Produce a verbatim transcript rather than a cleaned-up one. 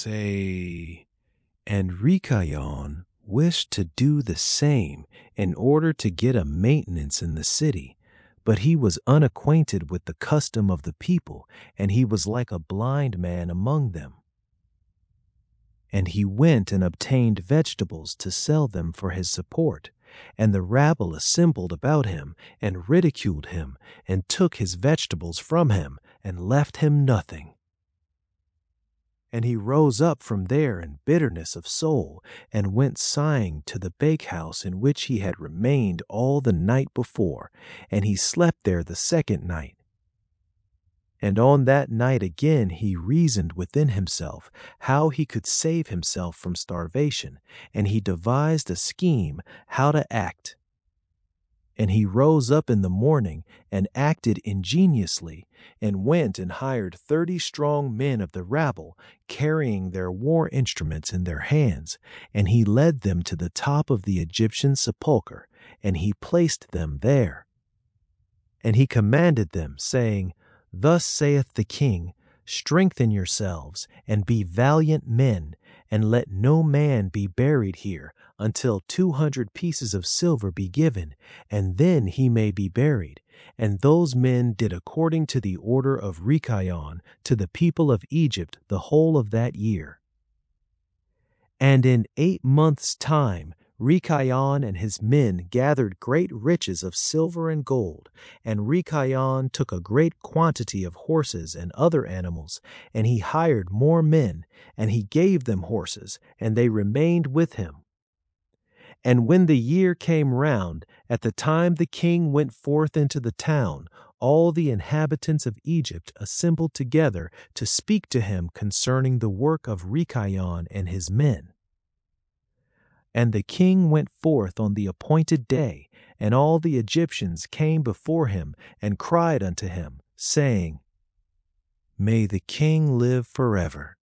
say, and Rikayon wished to do the same in order to get a maintenance in the city, but he was unacquainted with the custom of the people, and he was like a blind man among them. And he went and obtained vegetables to sell them for his support, and the rabble assembled about him and ridiculed him and took his vegetables from him and left him nothing. And he rose up from there in bitterness of soul and went sighing to the bakehouse in which he had remained all the night before, and he slept there the second night. And on that night again he reasoned within himself how he could save himself from starvation, and he devised a scheme how to act. And he rose up in the morning and acted ingeniously, and went and hired thirty strong men of the rabble, carrying their war instruments in their hands, and he led them to the top of the Egyptian sepulchre, and he placed them there. And he commanded them, saying, Thus saith the king, strengthen yourselves, and be valiant men, and let no man be buried here until two hundred pieces of silver be given, and then he may be buried. And those men did according to the order of Rikayon to the people of Egypt the whole of that year. And in eight months' time Rikayon and his men gathered great riches of silver and gold, and Rikayon took a great quantity of horses and other animals, and he hired more men, and he gave them horses, and they remained with him. And when the year came round, at the time the king went forth into the town, all the inhabitants of Egypt assembled together to speak to him concerning the work of Rikayon and his men. And the king went forth on the appointed day, and all the Egyptians came before him and cried unto him, saying, May the king live forever.